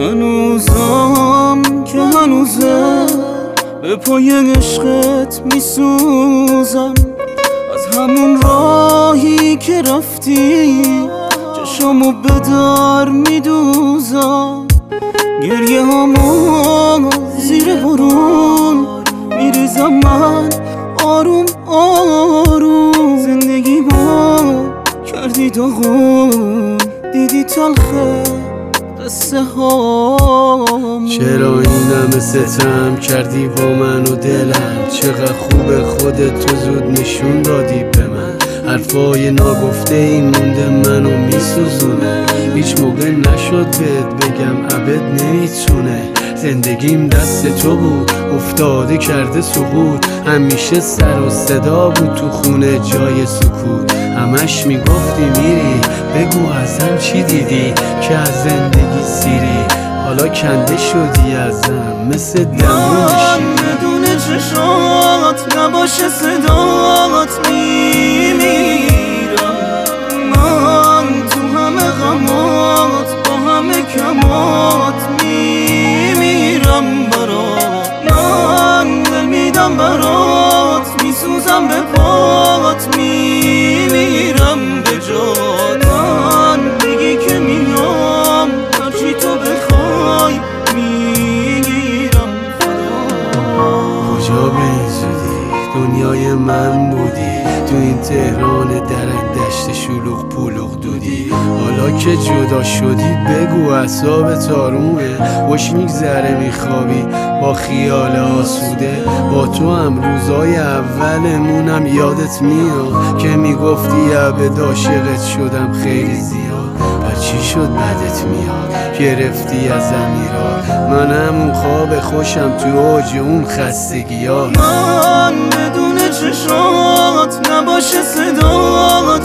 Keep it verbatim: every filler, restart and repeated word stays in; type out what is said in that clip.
هنوزم که هنوزه به پای عشقت میسوزم، از همون راهی که رفتی چشامو به در میدوزم. گریه هامو زیر بارون میریزم من آروم آروم. زندگی ما کردی داغون، دیدی تلخه قصه هامون. چرا این همه ستم کردی با من و دلم؟ چقدر خوب خودت تو زود نشون دادی به من. حرفای ناگفته این مونده منو میسوزونه، هیچ موقع نشد بهت بگم عبد نمیتونه. زندگیم دست تو بود افتاده کرده سقوط، همیشه سر و صدا بود تو خونه جای سکوت. همش میگفتی میری بگو ازم چی دیدی که از زندگی سیری، حالا کنده شدی ازم مثل دمونشی. بدون چشات نباشه صدات میمیرم من، تو همه غمات با همه کمات میمیرم برات. من دل میدم برات، میسوزم به پات، میمیرم به جات. من بگی که میام هرچی تو بخوای میگیرم فدا. کجا به این زودی دنیای من بودی، تو این تهران درنگ دشت شلوغ پلوغ دودی. حالا که جدا شدی بگو اعصابت آرومه، خوش میگذره میخوابی با خیال آسوده. با تو هم روزای اولمونم یادت میاد که میگفتی عبد عاشقت شدم خیلی زیاد. بر چی شد بدت میاد گرفتی از امیرات؟ من همون خواب خوشم تو اوج اون خستگی ها. من بدون چشات نباشه صدات